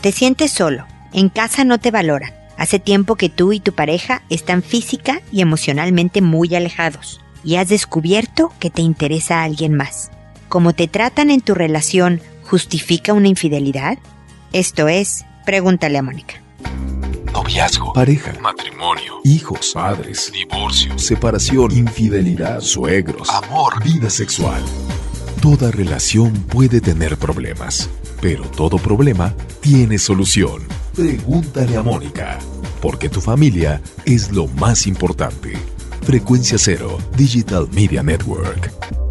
Te sientes solo. En casa no te valoran. Hace tiempo que tú y tu pareja están física y emocionalmente muy alejados. Y has descubierto que te interesa a alguien más. ¿Cómo te tratan en tu relación justifica una infidelidad? Esto es Pregúntale a Mónica. Noviazgo, pareja, matrimonio, hijos, padres, divorcio, separación, infidelidad, suegros, amor, vida sexual. Toda relación puede tener problemas, pero todo problema tiene solución. Pregúntale a Mónica, porque tu familia es lo más importante. Frecuencia Cero, Digital Media Network.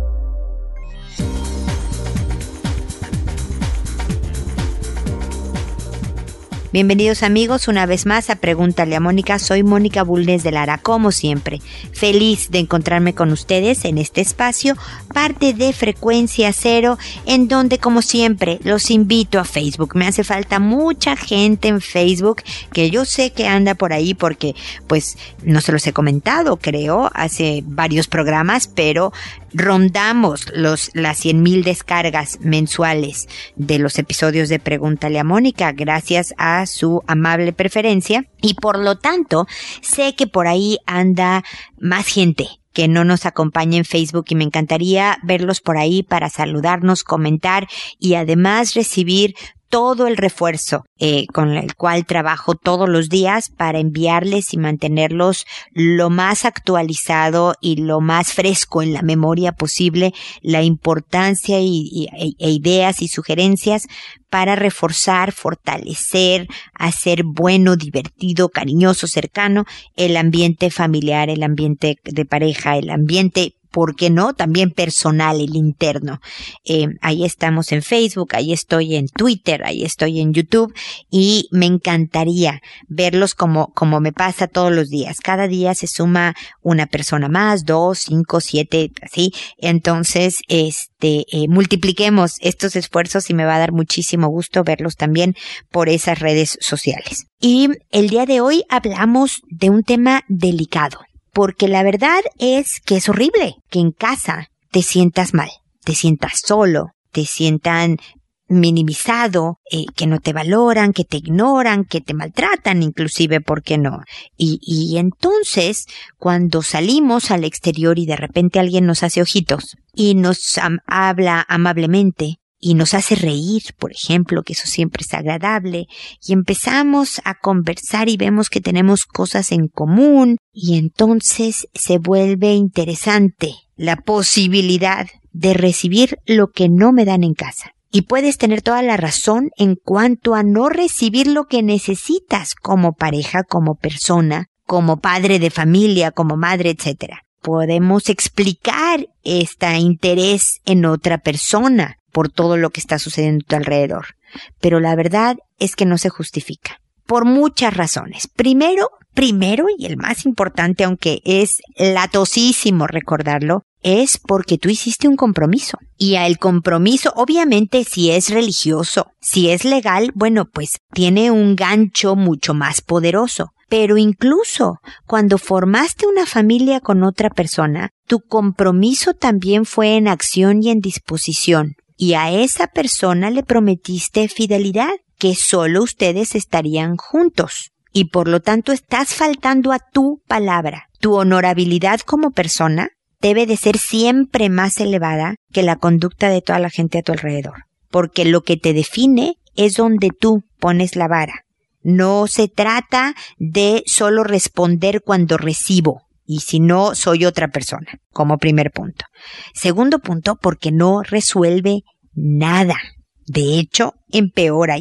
Bienvenidos amigos una vez más a Pregúntale a Mónica. Soy Mónica Bulnes de Lara, como siempre, feliz de encontrarme con ustedes en este espacio, parte de Frecuencia Cero, en donde como siempre los invito a Facebook. Me hace falta mucha gente en Facebook, que yo sé que anda por ahí porque pues no se los he comentado, creo, hace varios programas, pero rondamos las 100,000 descargas mensuales de los episodios de Pregúntale a Mónica, gracias a su amable preferencia, y por lo tanto sé que por ahí anda más gente que no nos acompaña en Facebook y me encantaría verlos por ahí para saludarnos, comentar y además recibir todo el refuerzo con el cual trabajo todos los días para enviarles y mantenerlos lo más actualizado y lo más fresco en la memoria posible, la importancia e ideas y sugerencias para reforzar, fortalecer, hacer bueno, divertido, cariñoso, cercano el ambiente familiar, el ambiente de pareja, el ambiente, ¿por qué no? También personal, el interno. Ahí estamos en Facebook, ahí estoy en Twitter, ahí estoy en YouTube y me encantaría verlos como me pasa todos los días. Cada día se suma una persona más, 2, 5, 7, así. Entonces, multipliquemos estos esfuerzos y me va a dar muchísimo gusto verlos también por esas redes sociales. Y el día de hoy hablamos de un tema delicado. Porque la verdad es que es horrible que en casa te sientas mal, te sientas solo, te sientan minimizado, que no te valoran, que te ignoran, que te maltratan inclusive, ¿por qué no? Y entonces, cuando salimos al exterior y de repente alguien nos hace ojitos y nos habla amablemente, y nos hace reír, por ejemplo, que eso siempre es agradable, y empezamos a conversar y vemos que tenemos cosas en común, y entonces se vuelve interesante la posibilidad de recibir lo que no me dan en casa. Y puedes tener toda la razón en cuanto a no recibir lo que necesitas como pareja, como persona, como padre de familia, como madre, etcétera. Podemos explicar este interés en otra persona por todo lo que está sucediendo a tu alrededor. Pero la verdad es que no se justifica. Por muchas razones. Primero, y el más importante, aunque es latosísimo recordarlo, es porque tú hiciste un compromiso. Y a el compromiso, obviamente, si es religioso, si es legal, bueno, pues tiene un gancho mucho más poderoso. Pero incluso cuando formaste una familia con otra persona, tu compromiso también fue en acción y en disposición. Y a esa persona le prometiste fidelidad, que solo ustedes estarían juntos. Y por lo tanto estás faltando a tu palabra. Tu honorabilidad como persona debe de ser siempre más elevada que la conducta de toda la gente a tu alrededor. Porque lo que te define es donde tú pones la vara. No se trata de solo responder cuando recibo. Y si no, soy otra persona, como primer punto. Segundo punto, porque no resuelve nada. De hecho, empeora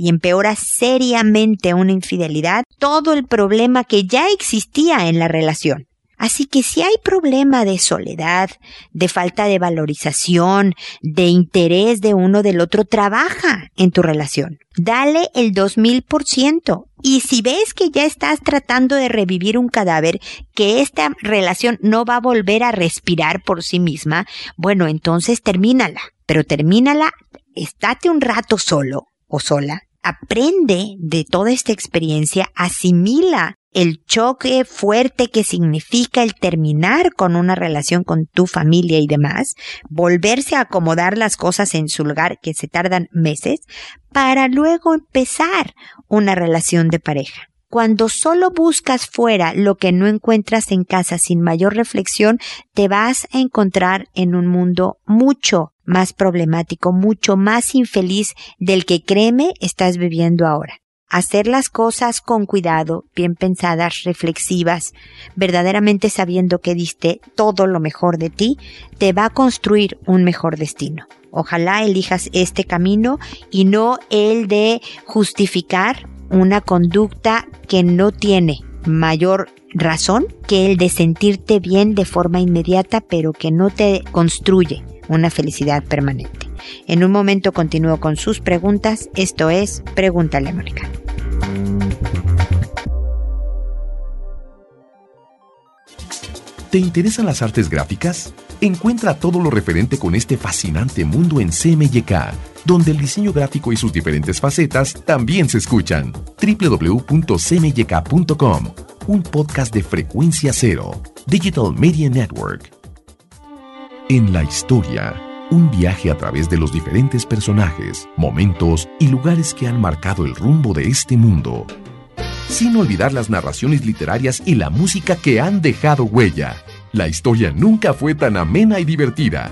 seriamente una infidelidad, todo el problema que ya existía en la relación. Así que si hay problema de soledad, de falta de valorización, de interés de uno del otro, trabaja en tu relación. Dale el 2000%. Y si ves que ya estás tratando de revivir un cadáver, que esta relación no va a volver a respirar por sí misma, bueno, entonces termínala. Pero termínala, estate un rato solo o sola. Aprende de toda esta experiencia, asimila el choque fuerte que significa el terminar con una relación con tu familia y demás, volverse a acomodar las cosas en su lugar, que se tardan meses, para luego empezar una relación de pareja. Cuando solo buscas fuera lo que no encuentras en casa sin mayor reflexión, te vas a encontrar en un mundo mucho más problemático, mucho más infeliz del que, créeme, estás viviendo ahora. Hacer las cosas con cuidado, bien pensadas, reflexivas, verdaderamente sabiendo que diste todo lo mejor de ti, te va a construir un mejor destino. Ojalá elijas este camino y no el de justificar una conducta que no tiene mayor razón que el de sentirte bien de forma inmediata, pero que no te construye una felicidad permanente. En un momento continúo con sus preguntas. Esto es Pregúntale a Mónica. ¿Te interesan las artes gráficas? Encuentra todo lo referente con este fascinante mundo en CMYK, donde el diseño gráfico y sus diferentes facetas también se escuchan. www.cmyk.com, un podcast de Frecuencia Cero, Digital Media Network. En la historia, un viaje a través de los diferentes personajes, momentos y lugares que han marcado el rumbo de este mundo. Sin olvidar las narraciones literarias y la música que han dejado huella. La historia nunca fue tan amena y divertida.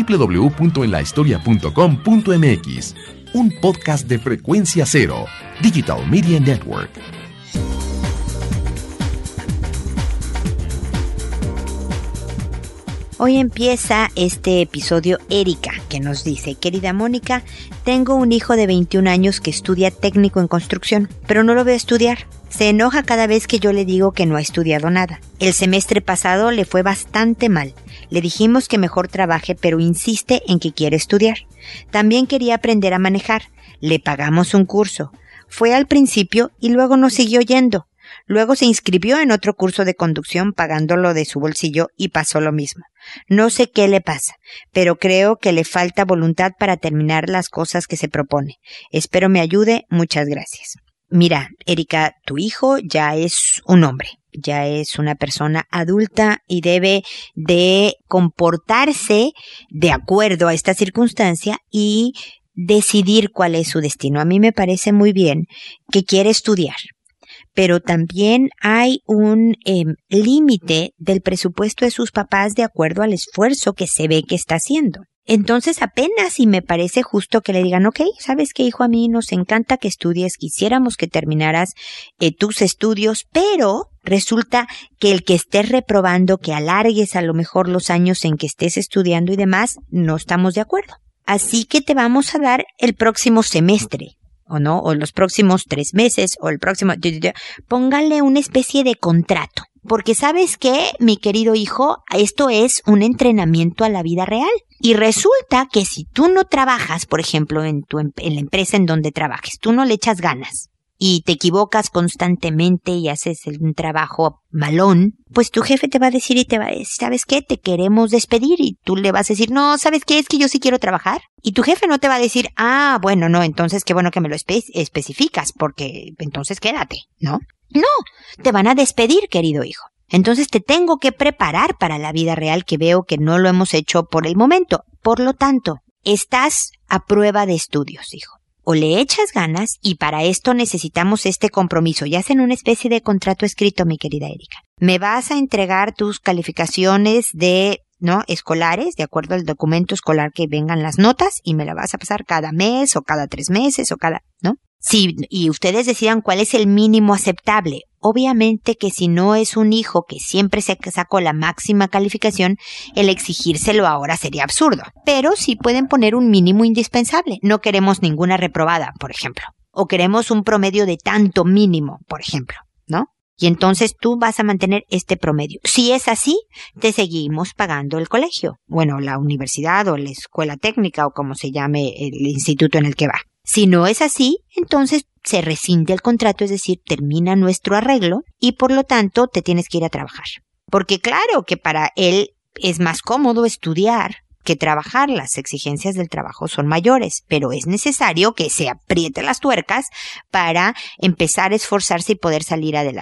www.enlahistoria.com.mx, un podcast de Frecuencia Cero, Digital Media Network. Hoy empieza este episodio Erika, que nos dice: querida Mónica, tengo un hijo de 21 años que estudia técnico en construcción, pero no lo veo estudiar. Se enoja cada vez que yo le digo que no ha estudiado nada. El semestre pasado le fue bastante mal. Le dijimos que mejor trabaje, pero insiste en que quiere estudiar. También quería aprender a manejar. Le pagamos un curso. Fue al principio y luego no siguió yendo. Luego se inscribió en otro curso de conducción pagándolo de su bolsillo y pasó lo mismo. No sé qué le pasa, pero creo que le falta voluntad para terminar las cosas que se propone. Espero me ayude. Muchas gracias. Mira, Erika, tu hijo ya es un hombre, ya es una persona adulta y debe de comportarse de acuerdo a esta circunstancia y decidir cuál es su destino. A mí me parece muy bien que quiere estudiar, pero también hay un límite del presupuesto de sus papás de acuerdo al esfuerzo que se ve que está haciendo. Entonces apenas si me parece justo que le digan: ok, ¿sabes qué, hijo? A mí nos encanta que estudies, quisiéramos que terminaras tus estudios, pero resulta que el que estés reprobando, que alargues a lo mejor los años en que estés estudiando y demás, no estamos de acuerdo. Así que te vamos a dar el próximo semestre, o no, o los próximos 3 meses, o el próximo... Póngale una especie de contrato. Porque ¿sabes qué, mi querido hijo? Esto es un entrenamiento a la vida real. Y resulta que si tú no trabajas, por ejemplo, en la empresa en donde trabajes, tú no le echas ganas y te equivocas constantemente y haces un trabajo malón, pues tu jefe te va a decir y te va a decir: ¿sabes qué? Te queremos despedir. Y tú le vas a decir: no, ¿sabes qué? Es que yo sí quiero trabajar. Y tu jefe no te va a decir: ah, bueno, no, entonces qué bueno que me lo especificas, porque entonces quédate, ¿no? No, te van a despedir, querido hijo. Entonces te tengo que preparar para la vida real, que veo que no lo hemos hecho por el momento. Por lo tanto, estás a prueba de estudios, hijo. O le echas ganas, y para esto necesitamos este compromiso. Ya hacen una especie de contrato escrito, mi querida Erika. Me vas a entregar tus calificaciones escolares, de acuerdo al documento escolar que vengan las notas, y me la vas a pasar cada mes, o cada 3 meses, o cada, ¿no? Sí, y ustedes decidan cuál es el mínimo aceptable. Obviamente que si no es un hijo que siempre se sacó la máxima calificación, el exigírselo ahora sería absurdo. Pero sí pueden poner un mínimo indispensable. No queremos ninguna reprobada, por ejemplo. O queremos un promedio de tanto mínimo, por ejemplo, ¿no? Y entonces tú vas a mantener este promedio. Si es así, te seguimos pagando el colegio. Bueno, la universidad o la escuela técnica o como se llame el instituto en el que va. Si no es así, entonces se rescinde el contrato, es decir, termina nuestro arreglo y por lo tanto te tienes que ir a trabajar. Porque claro que para él es más cómodo estudiar que trabajar. Las exigencias del trabajo son mayores, pero es necesario que se apriete las tuercas para empezar a esforzarse y poder salir adelante.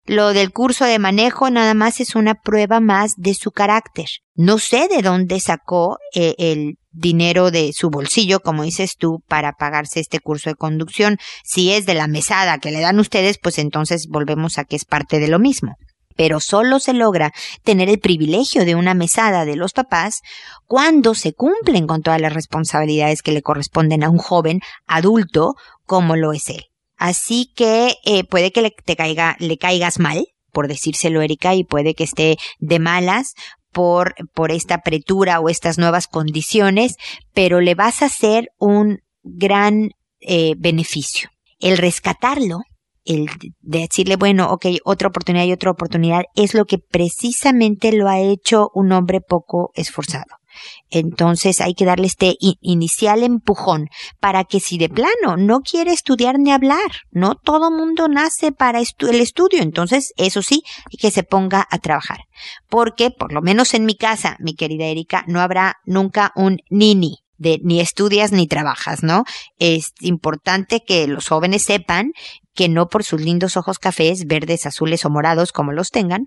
Lo del curso de manejo nada más es una prueba más de su carácter. No sé de dónde sacó el dinero de su bolsillo, como dices tú, para pagarse este curso de conducción. Si es de la mesada que le dan ustedes, pues entonces volvemos a que es parte de lo mismo. Pero solo se logra tener el privilegio de una mesada de los papás cuando se cumplen con todas las responsabilidades que le corresponden a un joven adulto como lo es él. Así que puede que le caigas mal, por decírselo, Erika, y puede que esté de malas por esta apretura o estas nuevas condiciones, pero le vas a hacer un gran beneficio. El rescatarlo, el decirle, bueno, ok, otra oportunidad y otra oportunidad, es lo que precisamente lo ha hecho un hombre poco esforzado. Entonces hay que darle este inicial empujón para que si de plano no quiere estudiar ni hablar, no todo mundo nace para el estudio, entonces eso sí, que se ponga a trabajar. Porque, por lo menos en mi casa, mi querida Erika, no habrá nunca un ni estudias ni trabajas, ¿no? Es importante que los jóvenes sepan que no por sus lindos ojos cafés, verdes, azules o morados, como los tengan,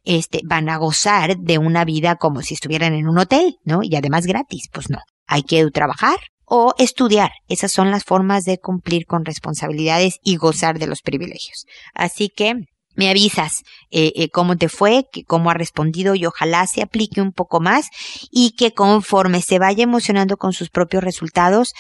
van a gozar de una vida como si estuvieran en un hotel, ¿no? Y además gratis, pues no. Hay que trabajar o estudiar. Esas son las formas de cumplir con responsabilidades y gozar de los privilegios. Así que me avisas cómo te fue, cómo ha respondido y ojalá se aplique un poco más y que conforme se vaya emocionando con sus propios resultados,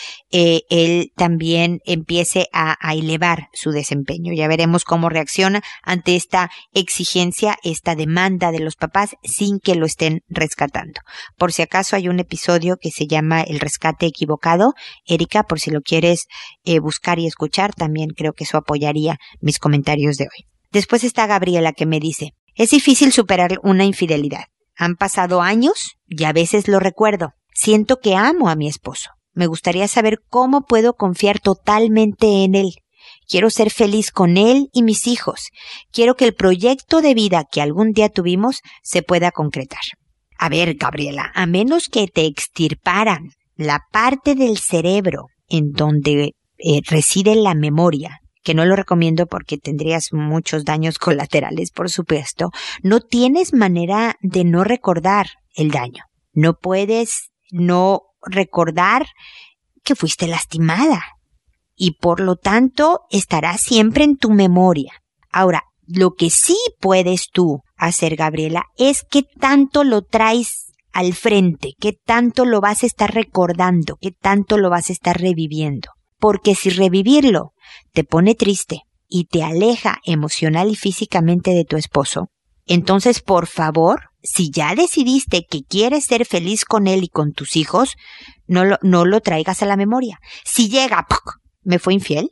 él también empiece a elevar su desempeño. Ya veremos cómo reacciona ante esta exigencia, esta demanda de los papás sin que lo estén rescatando. Por si acaso hay un episodio que se llama El rescate equivocado. Erika, por si lo quieres buscar y escuchar, también creo que eso apoyaría mis comentarios de hoy. Después está Gabriela que me dice, es difícil superar una infidelidad. Han pasado años y a veces lo recuerdo. Siento que amo a mi esposo. Me gustaría saber cómo puedo confiar totalmente en él. Quiero ser feliz con él y mis hijos. Quiero que el proyecto de vida que algún día tuvimos se pueda concretar. A ver, Gabriela, a menos que te extirparan la parte del cerebro en donde reside la memoria, que no lo recomiendo porque tendrías muchos daños colaterales, por supuesto, no tienes manera de no recordar el daño. No puedes no recordar que fuiste lastimada y por lo tanto estará siempre en tu memoria. Ahora, lo que sí puedes tú hacer, Gabriela, es qué tanto lo traes al frente, qué tanto lo vas a estar recordando, qué tanto lo vas a estar reviviendo. Porque si revivirlo te pone triste y te aleja emocional y físicamente de tu esposo, entonces por favor, si ya decidiste que quieres ser feliz con él y con tus hijos, no lo traigas a la memoria. Si llega, ¡puc!, ¿me fue infiel?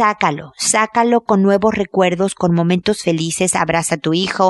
Sácalo con nuevos recuerdos, con momentos felices, abraza a tu hijo,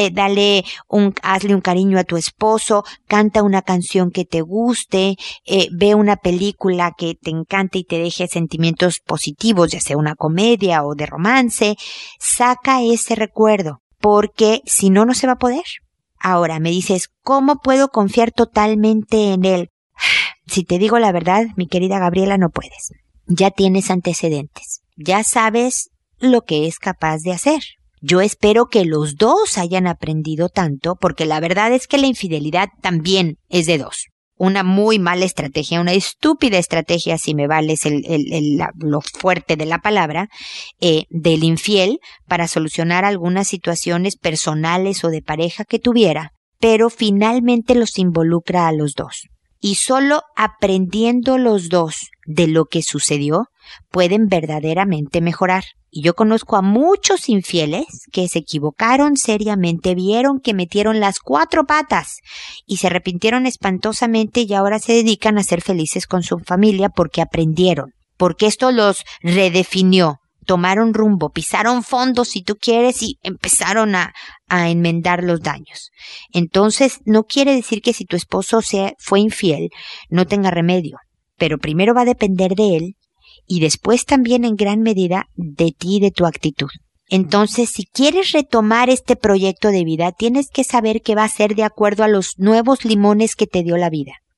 hazle un cariño a tu esposo, canta una canción que te guste, ve una película que te encante y te deje sentimientos positivos, ya sea una comedia o de romance, saca ese recuerdo, porque si no, no se va a poder. Ahora me dices, ¿cómo puedo confiar totalmente en él? Si te digo la verdad, mi querida Gabriela, no puedes. Ya tienes antecedentes, ya sabes lo que es capaz de hacer. Yo espero que los dos hayan aprendido tanto, porque la verdad es que la infidelidad también es de dos. Una muy mala estrategia, una estúpida estrategia, si me vales lo fuerte de la palabra, del infiel para solucionar algunas situaciones personales o de pareja que tuviera, pero finalmente los involucra a los dos. Y solo aprendiendo los dos de lo que sucedió, pueden verdaderamente mejorar. Y yo conozco a muchos infieles que se equivocaron seriamente, vieron que metieron las 4 patas y se arrepintieron espantosamente y ahora se dedican a ser felices con su familia porque aprendieron, porque esto los redefinió. Tomaron rumbo, pisaron fondo si tú quieres y empezaron a enmendar los daños. Entonces, no quiere decir que si tu esposo fue infiel, no tenga remedio. Pero primero va a depender de él y después también en gran medida de ti y de tu actitud. Entonces, si quieres retomar este proyecto de vida, tienes que saber que va a ser de acuerdo a los nuevos limones que te dio la vida.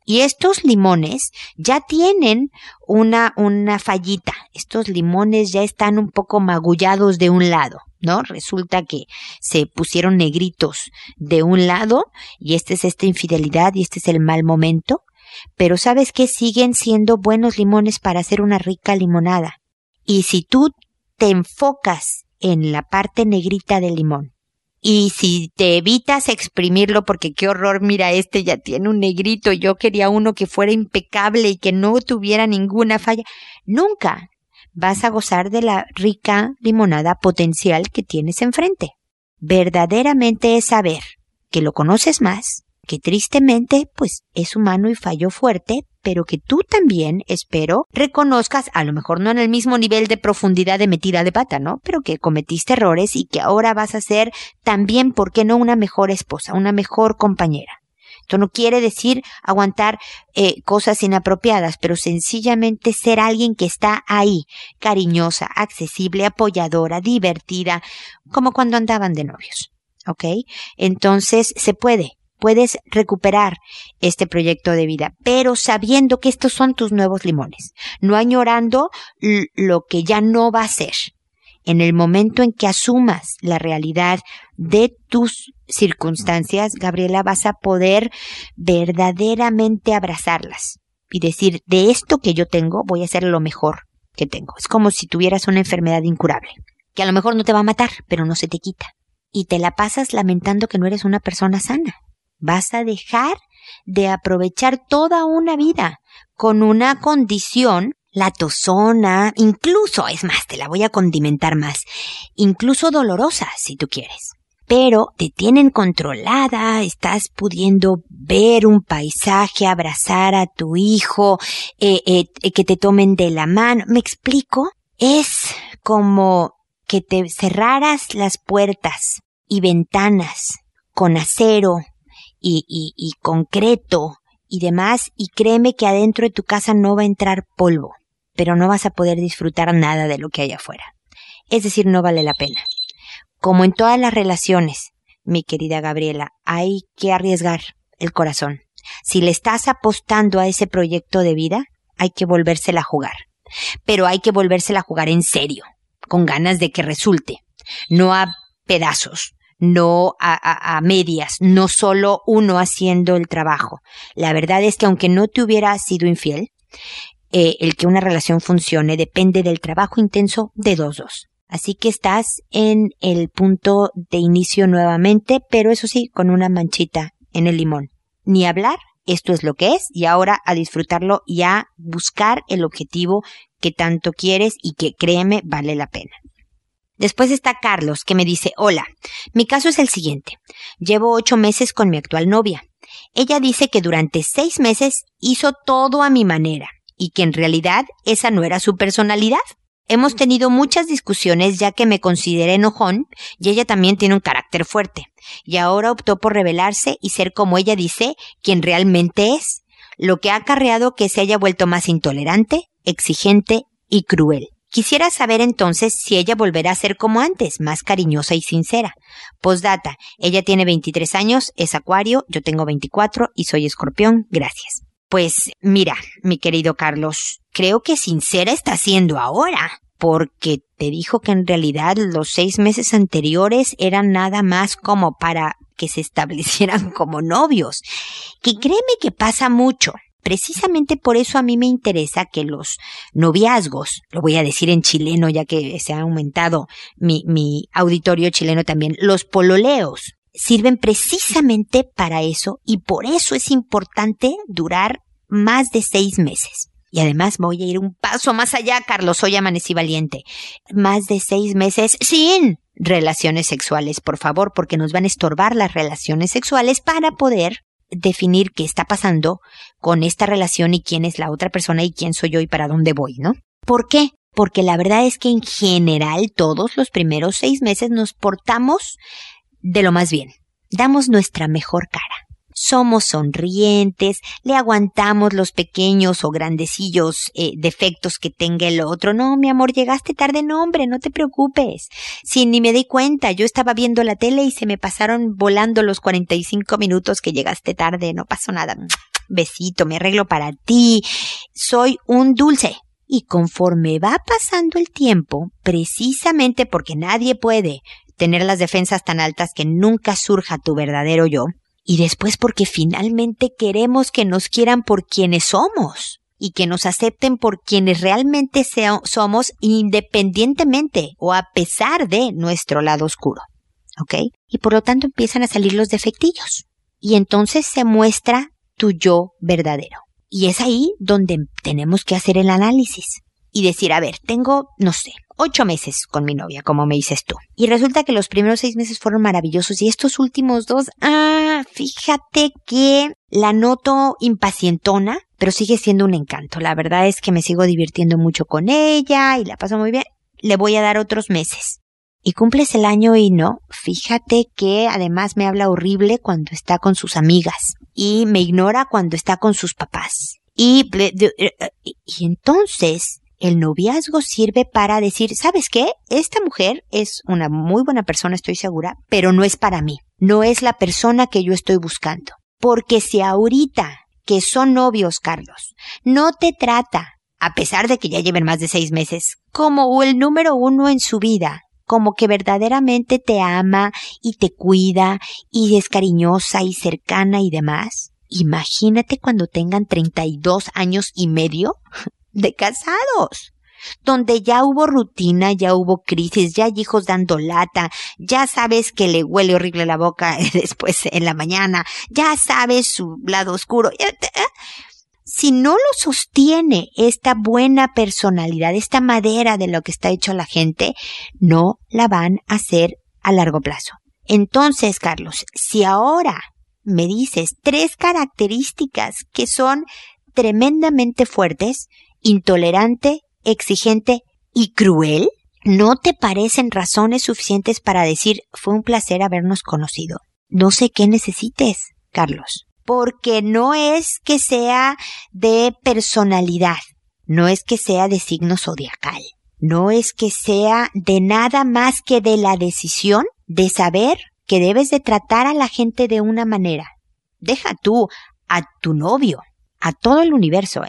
Y estos limones ya tienen una fallita. Estos limones ya están un poco magullados de un lado, ¿no? Resulta que se pusieron negritos de un lado y esta es esta infidelidad y este es el mal momento. Pero ¿sabes qué? Siguen siendo buenos limones para hacer una rica limonada. Y si tú te enfocas en la parte negrita del limón, y si te evitas exprimirlo porque qué horror, mira, este ya tiene un negrito, yo quería uno que fuera impecable y que no tuviera ninguna falla, nunca vas a gozar de la rica limonada potencial que tienes enfrente. Verdaderamente es saber que lo conoces más, que tristemente pues es humano y falló fuerte, pero que tú también, espero, reconozcas, a lo mejor no en el mismo nivel de profundidad de metida de pata, ¿no? Pero que cometiste errores y que ahora vas a ser también, ¿por qué no?, una mejor esposa, una mejor compañera. Esto no quiere decir aguantar cosas inapropiadas, pero sencillamente ser alguien que está ahí, cariñosa, accesible, apoyadora, divertida, como cuando andaban de novios, ¿ok? Entonces, se puede. Puedes recuperar este proyecto de vida, pero sabiendo que estos son tus nuevos limones, no añorando lo que ya no va a ser. En el momento en que asumas la realidad de tus circunstancias, Gabriela, vas a poder verdaderamente abrazarlas y decir, de esto que yo tengo, voy a hacer lo mejor que tengo. Es como si tuvieras una enfermedad incurable, que a lo mejor no te va a matar, pero no se te quita. Y te la pasas lamentando que no eres una persona sana. Vas a dejar de aprovechar toda una vida con una condición, la tosona, incluso, es más, te la voy a condimentar más, incluso dolorosa si tú quieres. Pero te tienen controlada, estás pudiendo ver un paisaje, abrazar a tu hijo, que te tomen de la mano. ¿Me explico? Es como que te cerraras las puertas y ventanas con acero, y concreto y demás, y créeme que adentro de tu casa no va a entrar polvo, pero no vas a poder disfrutar nada de lo que hay afuera. Es decir, no vale la pena. Como en todas las relaciones, mi querida Gabriela, hay que arriesgar el corazón. Si le estás apostando a ese proyecto de vida, hay que volvérsela a jugar. Pero hay que volvérsela a jugar en serio, con ganas de que resulte, no a pedazos. No a medias, no solo uno haciendo el trabajo. La verdad es que aunque no te hubiera sido infiel, el que una relación funcione depende del trabajo intenso de dos. Así que estás en el punto de inicio nuevamente, pero eso sí, con una manchita en el limón. Ni hablar, esto es lo que es, y ahora a disfrutarlo y a buscar el objetivo que tanto quieres y que, créeme, vale la pena. Después está Carlos, que me dice, hola, mi caso es el siguiente. Llevo 8 meses con mi actual novia. Ella dice que durante 6 meses hizo todo a mi manera y que en realidad esa no era su personalidad. Hemos tenido muchas discusiones ya que me consideré enojón y ella también tiene un carácter fuerte. Y ahora optó por rebelarse y ser, como ella dice, quien realmente es, lo que ha acarreado que se haya vuelto más intolerante, exigente y cruel. Quisiera saber entonces si ella volverá a ser como antes, más cariñosa y sincera. Postdata, ella tiene 23 años, es Acuario, yo tengo 24 y soy Escorpión. Gracias. Pues mira, mi querido Carlos, creo que sincera está siendo ahora, porque te dijo que en realidad los 6 meses anteriores eran nada más como para que se establecieran como novios. Que créeme que pasa mucho. Precisamente por eso a mí me interesa que los noviazgos, lo voy a decir en chileno ya que se ha aumentado mi auditorio chileno también, los pololeos sirven precisamente para eso y por eso es importante durar más de 6 meses. Y además voy a ir un paso más allá, Carlos, hoy amanecí valiente. Más de 6 meses sin relaciones sexuales, por favor, porque nos van a estorbar las relaciones sexuales para poder definir qué está pasando con esta relación y quién es la otra persona y quién soy yo y para dónde voy, ¿no? ¿Por qué? Porque la verdad es que en general todos los primeros 6 meses nos portamos de lo más bien. Damos nuestra mejor cara. Somos sonrientes, le aguantamos los pequeños o grandecillos defectos que tenga el otro. No, mi amor, llegaste tarde, no, hombre, no te preocupes. Si ni me di cuenta, yo estaba viendo la tele y se me pasaron volando los 45 minutos que llegaste tarde, no pasó nada. besito, me arreglo para ti, soy un dulce. Y conforme va pasando el tiempo, precisamente porque nadie puede tener las defensas tan altas que nunca surja tu verdadero yo, y después porque finalmente queremos que nos quieran por quienes somos y que nos acepten por quienes realmente somos, independientemente o a pesar de nuestro lado oscuro, ¿ok? Y por lo tanto empiezan a salir los defectillos y entonces se muestra tu yo verdadero. Y es ahí donde tenemos que hacer el análisis y decir, a ver, tengo, 8 meses con mi novia, como me dices tú. Y resulta que los primeros 6 meses fueron maravillosos y estos últimos 2, fíjate que la noto impacientona, pero sigue siendo un encanto. La verdad es que me sigo divirtiendo mucho con ella y la paso muy bien. Le voy a dar otros meses. Y cumples el año y no, fíjate que además me habla horrible cuando está con sus amigas y me ignora cuando está con sus papás. Y entonces el noviazgo sirve para decir, ¿sabes qué? Esta mujer es una muy buena persona, estoy segura, pero no es para mí. No es la persona que yo estoy buscando. Porque si ahorita que son novios, Carlos, no te trata, a pesar de que ya lleven más de 6 meses, como el número 1 en su vida, como que verdaderamente te ama y te cuida y es cariñosa y cercana y demás, imagínate cuando tengan 32 años y medio de casados, donde ya hubo rutina, ya hubo crisis, ya hay hijos dando lata, ya sabes que le huele horrible la boca después en la mañana, ya sabes su lado oscuro. Si no lo sostiene esta buena personalidad, esta madera de lo que está hecho la gente, no la van a hacer a largo plazo. Entonces, Carlos, si ahora me dices 3 características que son tremendamente fuertes, intolerante, exigente y cruel, ¿no te parecen razones suficientes para decir, fue un placer habernos conocido? No sé qué necesites, Carlos. Porque no es que sea de personalidad, no es que sea de signo zodiacal, no es que sea de nada más que de la decisión de saber que debes de tratar a la gente de una manera. Deja tú a tu novio, a todo el universo,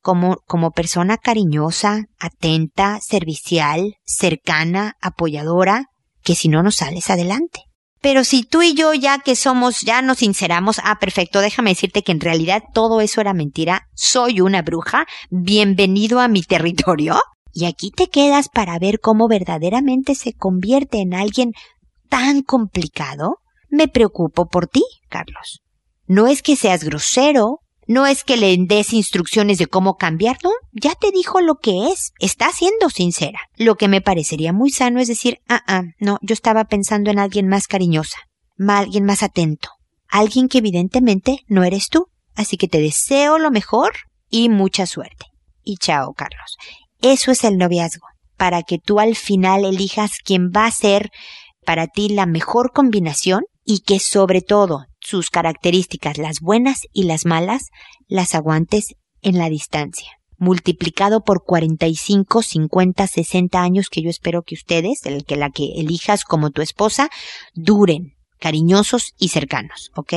como persona cariñosa, atenta, servicial, cercana, apoyadora, que si no sales adelante. Pero si tú y yo ya nos sinceramos, perfecto, déjame decirte que en realidad todo eso era mentira, soy una bruja, bienvenido a mi territorio, y aquí te quedas para ver cómo verdaderamente se convierte en alguien tan complicado, me preocupo por ti, Carlos. No es que seas grosero, no es que le des instrucciones de cómo cambiar, no, ya te dijo lo que es, está siendo sincera. Lo que me parecería muy sano es decir, no, yo estaba pensando en alguien más cariñosa, alguien más atento, alguien que evidentemente no eres tú, así que te deseo lo mejor y mucha suerte. Y chao, Carlos. Eso es el noviazgo, para que tú al final elijas quién va a ser para ti la mejor combinación y que sobre todo sus características, las buenas y las malas, las aguantes en la distancia. Multiplicado por 45, 50, 60 años que yo espero que ustedes, la que elijas como tu esposa, duren, cariñosos y cercanos, ¿ok?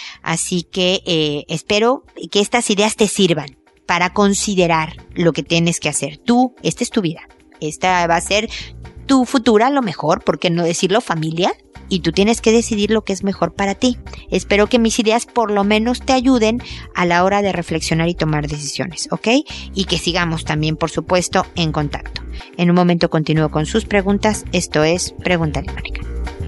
Así que espero que estas ideas te sirvan para considerar lo que tienes que hacer. Tú, esta es tu vida. Esta va a ser tu futura, a lo mejor, ¿por qué no decirlo, familia? Y tú tienes que decidir lo que es mejor para ti. Espero que mis ideas por lo menos te ayuden a la hora de reflexionar y tomar decisiones, ¿ok? Y que sigamos también, por supuesto, en contacto. En un momento continúo con sus preguntas. Esto es Pregúntale a Mónica.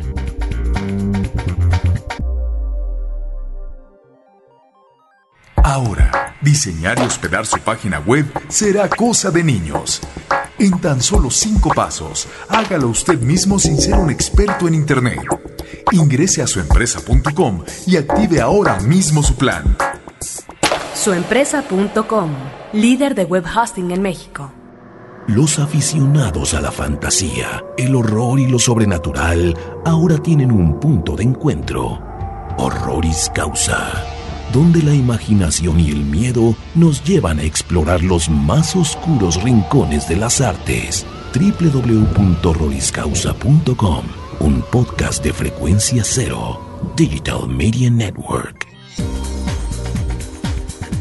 Ahora, diseñar y hospedar su página web será cosa de niños. En tan solo 5 pasos, hágalo usted mismo sin ser un experto en Internet. Ingrese a suempresa.com y active ahora mismo su plan. Suempresa.com, líder de web hosting en México. Los aficionados a la fantasía, el horror y lo sobrenatural ahora tienen un punto de encuentro. Horroris Causa, donde la imaginación y el miedo nos llevan a explorar los más oscuros rincones de las artes. www.horroriscausa.com, un podcast de Frecuencia Cero, Digital Media Network.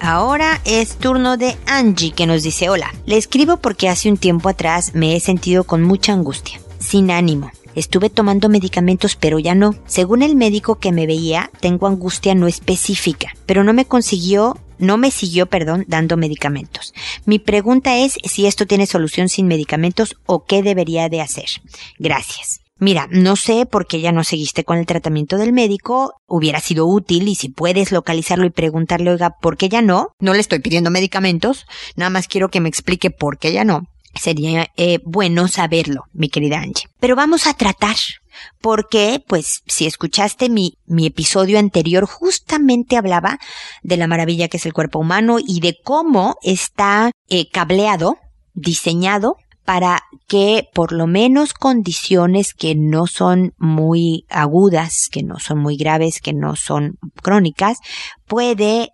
Ahora es turno de Angie, que nos dice: hola, le escribo porque hace un tiempo atrás me he sentido con mucha angustia, sin ánimo. Estuve tomando medicamentos, pero ya no. Según el médico que me veía, tengo angustia no específica, pero no me siguió dando medicamentos. Mi pregunta es si esto tiene solución sin medicamentos o qué debería de hacer. Gracias. Mira, no sé por qué ya no seguiste con el tratamiento del médico, hubiera sido útil y si puedes localizarlo y preguntarle, oiga, ¿por qué ya no? No le estoy pidiendo medicamentos, nada más quiero que me explique por qué ya no. Sería bueno saberlo, mi querida Angie. Pero vamos a tratar, porque, pues, si escuchaste mi episodio anterior, justamente hablaba de la maravilla que es el cuerpo humano y de cómo está cableado, diseñado, para que por lo menos condiciones que no son muy agudas, que no son muy graves, que no son crónicas, pueden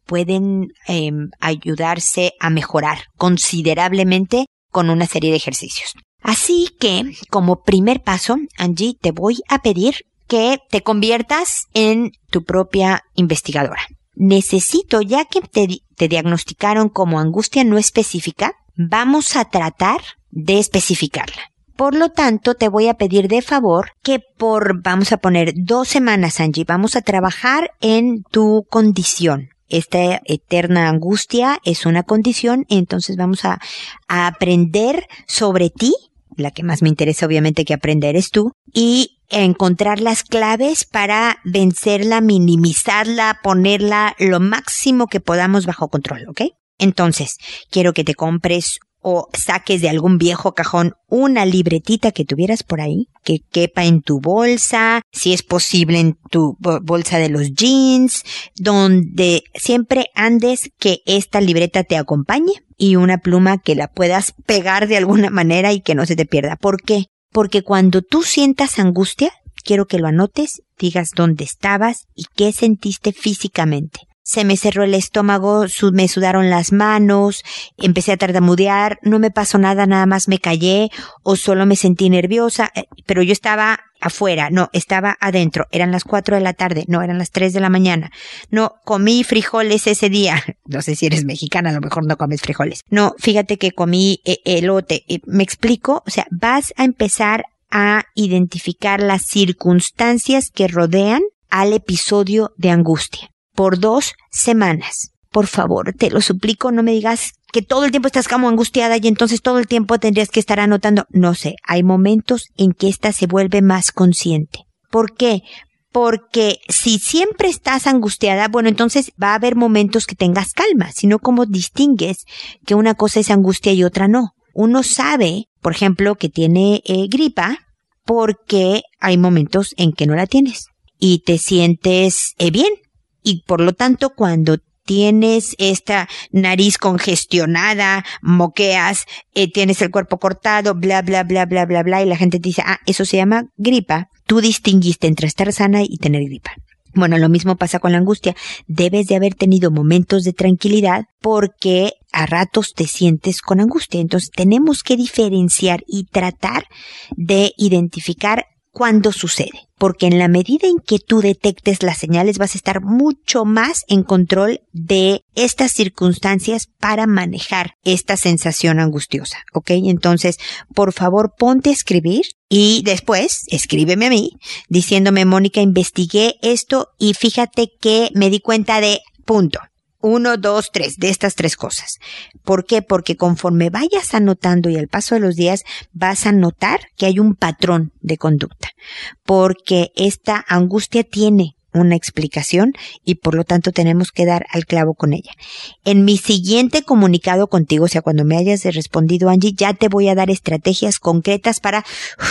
ayudarse a mejorar considerablemente con una serie de ejercicios. Así que, como primer paso, Angie, te voy a pedir que te conviertas en tu propia investigadora. Necesito, ya que te diagnosticaron como angustia no específica, vamos a tratar de especificarla. Por lo tanto, te voy a pedir de favor que vamos a poner 2 semanas, Angie, vamos a trabajar en tu condición. Esta eterna angustia es una condición, entonces vamos a aprender sobre ti, la que más me interesa obviamente que aprender es tú, y encontrar las claves para vencerla, minimizarla, ponerla lo máximo que podamos bajo control, ¿ok? Entonces, quiero que te compres o saques de algún viejo cajón una libretita que tuvieras por ahí, que quepa en tu bolsa, si es posible en tu bolsa de los jeans, donde siempre andes que esta libreta te acompañe y una pluma que la puedas pegar de alguna manera y que no se te pierda. ¿Por qué? Porque cuando tú sientas angustia, quiero que lo anotes, digas dónde estabas y qué sentiste físicamente. Se me cerró el estómago, me sudaron las manos, empecé a tartamudear, no me pasó nada, nada más me callé o solo me sentí nerviosa, pero yo estaba afuera, no, estaba adentro, eran las 4 de la tarde, no, eran las 3 de la mañana, no, comí frijoles ese día, no sé si eres mexicana, a lo mejor no comes frijoles, no, fíjate que comí elote, ¿me explico? O sea, vas a empezar a identificar las circunstancias que rodean al episodio de angustia. Por 2 semanas. Por favor, te lo suplico, no me digas que todo el tiempo estás como angustiada y entonces todo el tiempo tendrías que estar anotando. No sé, hay momentos en que esta se vuelve más consciente. ¿Por qué? Porque si siempre estás angustiada, bueno, entonces va a haber momentos que tengas calma, sino cómo distingues que una cosa es angustia y otra no. Uno sabe, por ejemplo, que tiene gripa porque hay momentos en que no la tienes y te sientes bien. Y por lo tanto, cuando tienes esta nariz congestionada, moqueas, tienes el cuerpo cortado, bla, bla, bla, bla, bla, bla, y la gente te dice, eso se llama gripa, tú distinguiste entre estar sana y tener gripa. Bueno, lo mismo pasa con la angustia. Debes de haber tenido momentos de tranquilidad porque a ratos te sientes con angustia. Entonces, tenemos que diferenciar y tratar de identificar cuándo sucede, porque en la medida en que tú detectes las señales vas a estar mucho más en control de estas circunstancias para manejar esta sensación angustiosa, ¿ok? Entonces, por favor, ponte a escribir y después escríbeme a mí diciéndome, Mónica, investigué esto y fíjate que me di cuenta de punto. 1, 2, 3, de estas 3 cosas. ¿Por qué? Porque conforme vayas anotando y al paso de los días vas a notar que hay un patrón de conducta. Porque esta angustia tiene una explicación y por lo tanto tenemos que dar al clavo con ella. En mi siguiente comunicado contigo, o sea, cuando me hayas respondido, Angie, ya te voy a dar estrategias concretas para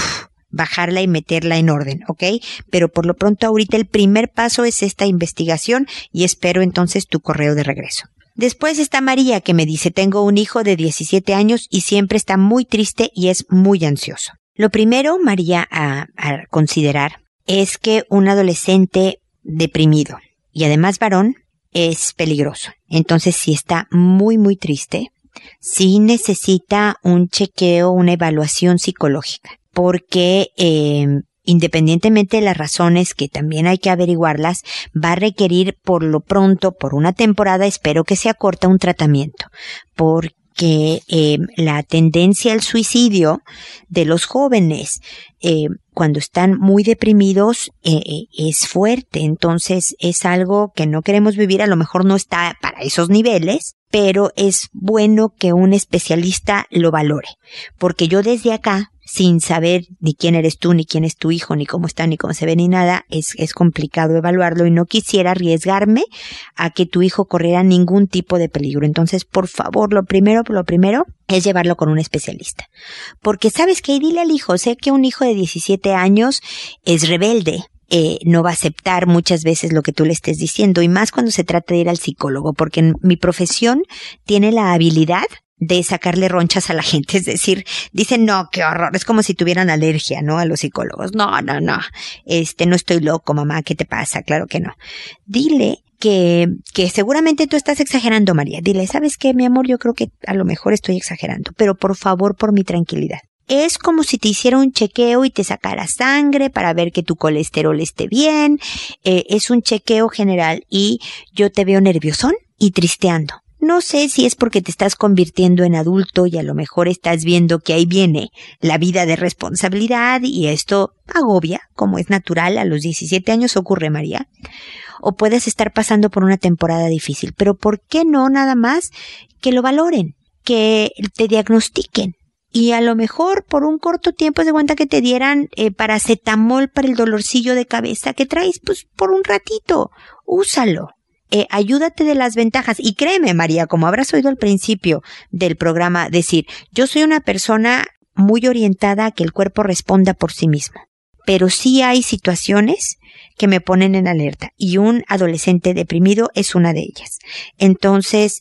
bajarla y meterla en orden, ¿ok? Pero por lo pronto ahorita el primer paso es esta investigación y espero entonces tu correo de regreso. Después está María que me dice, tengo un hijo de 17 años y siempre está muy triste y es muy ansioso. Lo primero, María, a considerar es que un adolescente deprimido y además varón es peligroso. Entonces, si está muy, muy triste, sí necesita un chequeo, una evaluación psicológica. Porque independientemente de las razones, que también hay que averiguarlas, va a requerir por lo pronto, por una temporada, espero que sea corta, un tratamiento. Porque la tendencia al suicidio de los jóvenes cuando están muy deprimidos es fuerte. Entonces es algo que no queremos vivir. A lo mejor no está para esos niveles, pero es bueno que un especialista lo valore. Porque yo desde acá, sin saber ni quién eres tú, ni quién es tu hijo, ni cómo está, ni cómo se ve, ni nada, es complicado evaluarlo y no quisiera arriesgarme a que tu hijo corriera ningún tipo de peligro. Entonces, por favor, lo primero es llevarlo con un especialista. Porque, ¿sabes qué? Dile al hijo, sé que un hijo de 17 años es rebelde. No va a aceptar muchas veces lo que tú le estés diciendo, y más cuando se trata de ir al psicólogo, porque en mi profesión tiene la habilidad de sacarle ronchas a la gente, es decir, dicen, no, qué horror, es como si tuvieran alergia, ¿no? A los psicólogos. No, no estoy loco, mamá, ¿qué te pasa? Claro que no. Dile que seguramente tú estás exagerando, María. Dile, ¿sabes qué, mi amor? Yo creo que a lo mejor estoy exagerando, pero por favor, por mi tranquilidad. Es como si te hiciera un chequeo y te sacara sangre para ver que tu colesterol esté bien. Es un chequeo general y yo te veo nerviosón y tristeando. No sé si es porque te estás convirtiendo en adulto y a lo mejor estás viendo que ahí viene la vida de responsabilidad y esto agobia, como es natural, a los 17 años ocurre, María. O puedes estar pasando por una temporada difícil, pero ¿por qué no nada más que lo valoren, que te diagnostiquen? Y a lo mejor por un corto tiempo de cuenta que te dieran paracetamol para el dolorcillo de cabeza que traes, pues por un ratito, úsalo. Ayúdate de las ventajas. Y créeme, María, como habrás oído al principio del programa decir, yo soy una persona muy orientada a que el cuerpo responda por sí mismo. Pero sí hay situaciones que me ponen en alerta. Y un adolescente deprimido es una de ellas. Entonces,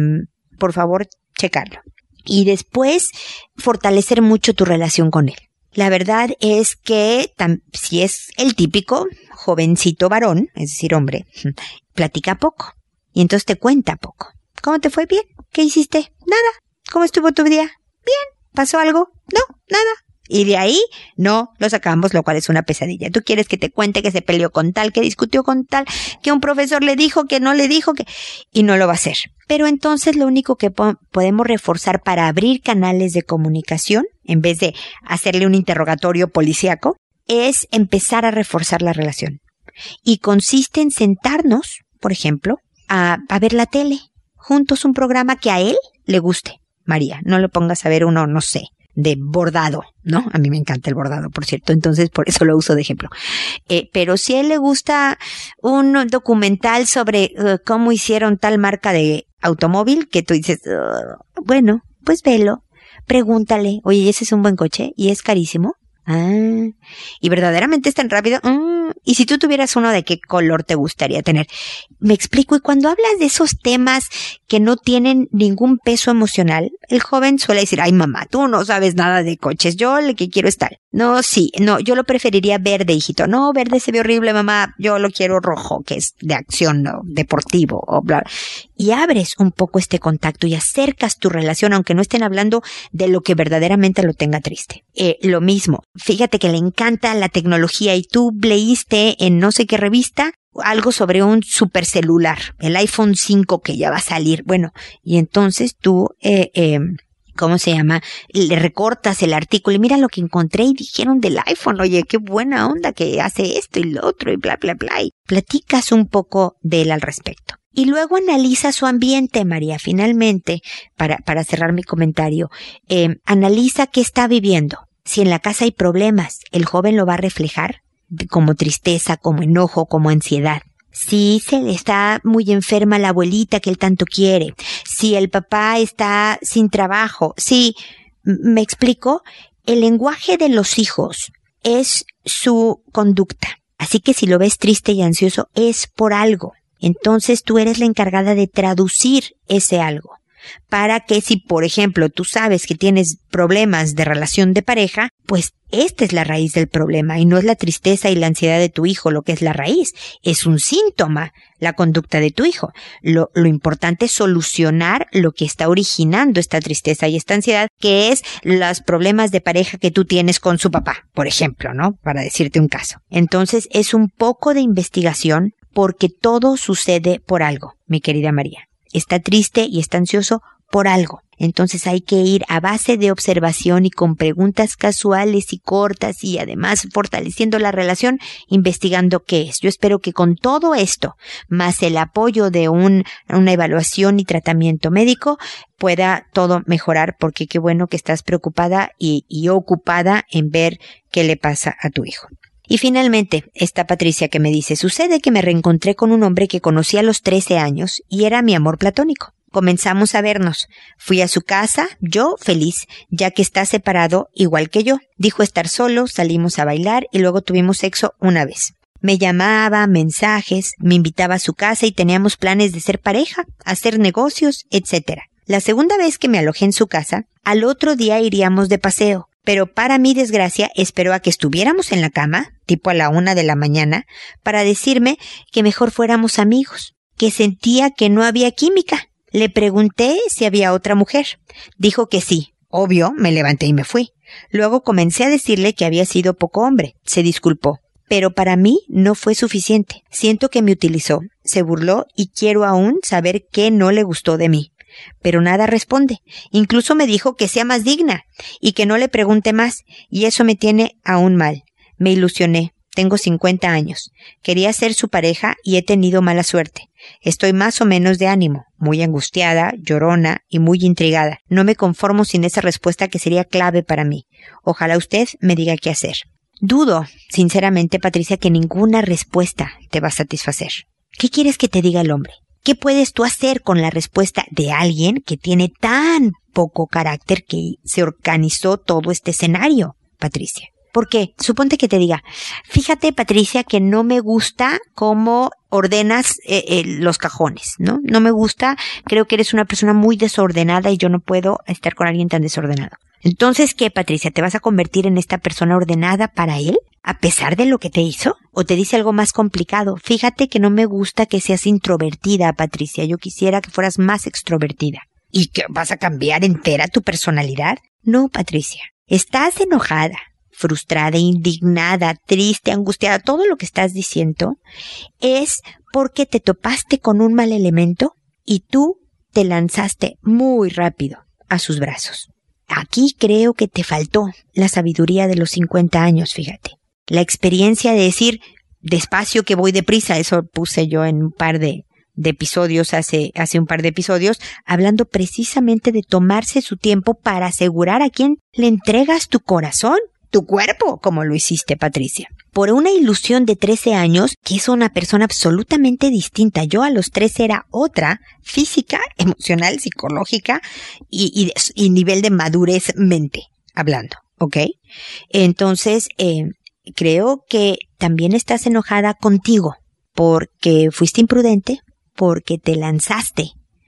por favor, checarlo. Y después, fortalecer mucho tu relación con él. La verdad es que si es el típico jovencito varón, es decir, hombre, platica poco. Y entonces te cuenta poco. ¿Cómo te fue? Bien. ¿Qué hiciste? Nada. ¿Cómo estuvo tu día? Bien. ¿Pasó algo? No, nada. Y de ahí no lo sacamos, lo cual es una pesadilla. Tú quieres que te cuente que se peleó con tal, que discutió con tal, que un profesor le dijo, que no le dijo, y no lo va a hacer. Pero entonces lo único que podemos reforzar para abrir canales de comunicación, en vez de hacerle un interrogatorio policíaco, es empezar a reforzar la relación. Y consiste en sentarnos, por ejemplo, a ver la tele, juntos, un programa que a él le guste. María, no lo pongas a ver uno, no sé, de bordado, ¿no? A mí me encanta el bordado, por cierto, entonces por eso lo uso de ejemplo. Pero si a él le gusta un documental sobre cómo hicieron tal marca de automóvil, que tú dices, bueno, pues velo, pregúntale, oye, ¿ese es un buen coche? ¿Y es carísimo? Ah, ¿y verdaderamente es tan rápido? ¿Y si tú tuvieras uno, de qué color te gustaría tener? Me explico, y cuando hablas de esos temas que no tienen ningún peso emocional, el joven suele decir, ay mamá, tú no sabes nada de coches, yo el que quiero es tal. No, sí, no, yo lo preferiría verde, hijito. No, verde se ve horrible, mamá, yo lo quiero rojo, que es de acción, ¿no? Deportivo, o bla. Y abres un poco este contacto y acercas tu relación, aunque no estén hablando de lo que verdaderamente lo tenga triste. Lo mismo, fíjate que le encanta la tecnología y tú leíste en no sé qué revista algo sobre un supercelular, el iPhone 5 que ya va a salir. Bueno, y entonces tú, ¿cómo se llama? Le recortas el artículo y mira lo que encontré y dijeron del iPhone. Oye, qué buena onda que hace esto y lo otro y bla, bla, bla. Y platicas un poco de él al respecto. Y luego analiza su ambiente, María. Finalmente, para cerrar mi comentario, analiza qué está viviendo. Si en la casa hay problemas, el joven lo va a reflejar como tristeza, como enojo, como ansiedad. Si se le está muy enferma la abuelita que él tanto quiere, si el papá está sin trabajo, si, ¿me explico? El lenguaje de los hijos es su conducta. Así que si lo ves triste y ansioso, es por algo. Entonces tú eres la encargada de traducir ese algo. para que si, por ejemplo, tú sabes que tienes problemas de relación de pareja, pues esta es la raíz del problema y no es la tristeza y la ansiedad de tu hijo lo que es la raíz, es un síntoma la conducta de tu hijo. Lo importante es solucionar lo que está originando esta tristeza y esta ansiedad, que es los problemas de pareja que tú tienes con su papá, por ejemplo, ¿no? Para decirte un caso. Entonces es un poco de investigación porque todo sucede por algo, mi querida María. Está triste y está ansioso por algo. Entonces hay que ir a base de observación y con preguntas casuales y cortas y además fortaleciendo la relación, investigando qué es. Yo espero que con todo esto, más el apoyo de una evaluación y tratamiento médico, pueda todo mejorar, porque qué bueno que estás preocupada y ocupada en ver qué le pasa a tu hijo. Y finalmente, está Patricia que me dice, sucede que me reencontré con un hombre que conocí a los 13 años y era mi amor platónico. Comenzamos a vernos. Fui a su casa, yo feliz, ya que está separado igual que yo. Dijo estar solo, salimos a bailar y luego tuvimos sexo una vez. Me llamaba, mensajes, me invitaba a su casa y teníamos planes de ser pareja, hacer negocios, etc. La segunda vez que me alojé en su casa, al otro día iríamos de paseo. Pero para mi desgracia esperó a que estuviéramos en la cama, tipo a la 1 de la mañana, para decirme que mejor fuéramos amigos, que sentía que no había química. Le pregunté si había otra mujer. Dijo que sí. Obvio, me levanté y me fui. Luego comencé a decirle que había sido poco hombre. Se disculpó. Pero para mí no fue suficiente. Siento que me utilizó, se burló y quiero aún saber qué no le gustó de mí. Pero nada responde. Incluso me dijo que sea más digna y que no le pregunte más, y eso me tiene aún mal. Me ilusioné. Tengo 50 años. Quería ser su pareja y he tenido mala suerte. Estoy más o menos de ánimo, muy angustiada, llorona y muy intrigada. No me conformo sin esa respuesta que sería clave para mí. Ojalá usted me diga qué hacer. Dudo, sinceramente, Patricia, que ninguna respuesta te va a satisfacer. ¿Qué quieres que te diga el hombre? ¿Qué puedes tú hacer con la respuesta de alguien que tiene tan poco carácter que se organizó todo este escenario, Patricia? ¿Por qué? Suponte que te diga, fíjate, Patricia, que no me gusta cómo ordenas los cajones, ¿no? No me gusta, creo que eres una persona muy desordenada y yo no puedo estar con alguien tan desordenado. Entonces, ¿qué, Patricia? ¿Te vas a convertir en esta persona ordenada para él? ¿A pesar de lo que te hizo? ¿O te dice algo más complicado? Fíjate que no me gusta que seas introvertida, Patricia. Yo quisiera que fueras más extrovertida. ¿Y que vas a cambiar entera tu personalidad? No, Patricia. Estás enojada, frustrada, indignada, triste, angustiada. Todo lo que estás diciendo es porque te topaste con un mal elemento y tú te lanzaste muy rápido a sus brazos. Aquí creo que te faltó la sabiduría de los 50 años, fíjate. La experiencia de decir, despacio que voy deprisa, eso puse yo en un par de episodios, hace un par de episodios, hablando precisamente de tomarse su tiempo para asegurar a quién le entregas tu corazón, tu cuerpo, como lo hiciste, Patricia. Por una ilusión de 13 años, que es una persona absolutamente distinta. Yo a los 13 era otra, física, emocional, psicológica y nivel de madurez mente, hablando, ¿ok? Entonces, creo que también estás enojada contigo porque fuiste imprudente, porque te lanzaste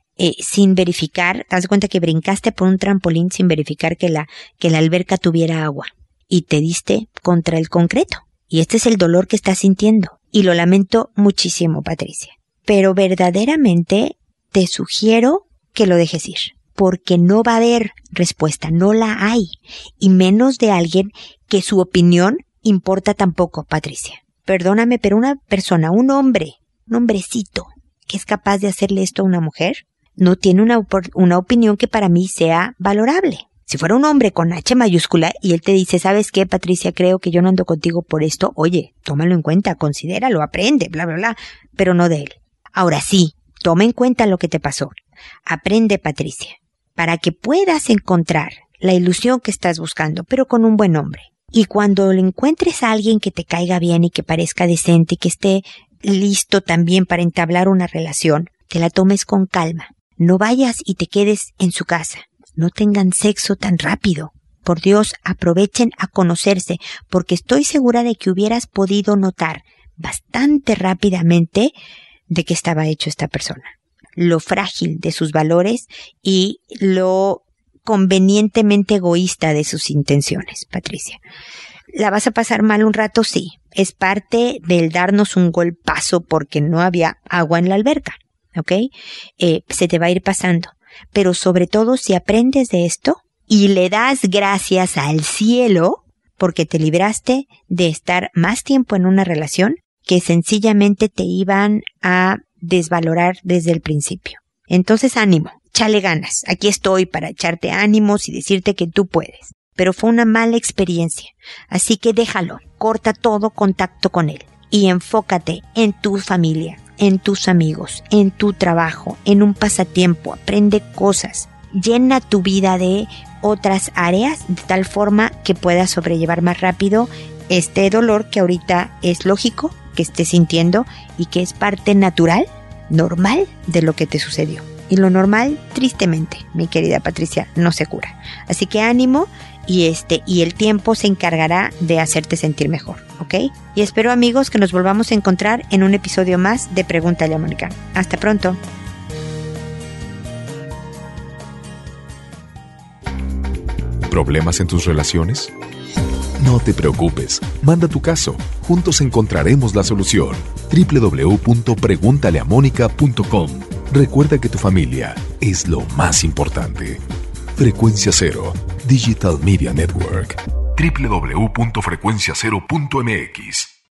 sin verificar. Te das cuenta que brincaste por un trampolín sin verificar que la alberca tuviera agua y te diste contra el concreto. Y este es el dolor que estás sintiendo. Y lo lamento muchísimo, Patricia. Pero verdaderamente te sugiero que lo dejes ir. Porque no va a haber respuesta, no la hay. Y menos de alguien que su opinión importa tampoco, Patricia. Perdóname, pero una persona, un hombrecito, que es capaz de hacerle esto a una mujer, no tiene una opinión que para mí sea valorable. Si fuera un hombre con H mayúscula y él te dice, ¿sabes qué, Patricia? Creo que yo no ando contigo por esto. Oye, tómalo en cuenta, considéralo, aprende, bla, bla, bla. Pero no de él. Ahora sí, toma en cuenta lo que te pasó. Aprende, Patricia, para que puedas encontrar la ilusión que estás buscando, pero con un buen hombre. Y cuando le encuentres a alguien que te caiga bien y que parezca decente y que esté listo también para entablar una relación, te la tomes con calma. No vayas y te quedes en su casa. No tengan sexo tan rápido. Por Dios, aprovechen a conocerse, porque estoy segura de que hubieras podido notar bastante rápidamente de qué estaba hecho esta persona. lo frágil de sus valores y lo convenientemente egoísta de sus intenciones, Patricia. ¿La vas a pasar mal un rato? Sí. Es parte del darnos un golpazo porque no había agua en la alberca, ¿ok? Se te va a ir pasando. Pero sobre todo si aprendes de esto y le das gracias al cielo porque te libraste de estar más tiempo en una relación que sencillamente te iban a desvalorar desde el principio. Entonces ánimo, échale ganas. Aquí estoy para echarte ánimos y decirte que tú puedes. Pero fue una mala experiencia. Así que déjalo, corta todo contacto con él y enfócate en tu familia, en tus amigos, en tu trabajo, en un pasatiempo. Aprende cosas. Llena tu vida de otras áreas de tal forma que puedas sobrellevar más rápido este dolor que ahorita es lógico que estés sintiendo y que es parte natural, normal de lo que te sucedió. Y lo normal, tristemente, mi querida Patricia, no se cura. Así que ánimo y el tiempo se encargará de hacerte sentir mejor, ¿ok? Y espero, amigos, que nos volvamos a encontrar en un episodio más de Pregúntale a Mónica. Hasta pronto. ¿Problemas en tus relaciones? No te preocupes, manda tu caso. Juntos encontraremos la solución. www.preguntaleamónica.com. Recuerda que tu familia es lo más importante. Frecuencia Cero, Digital Media Network. www.frecuenciacero.mx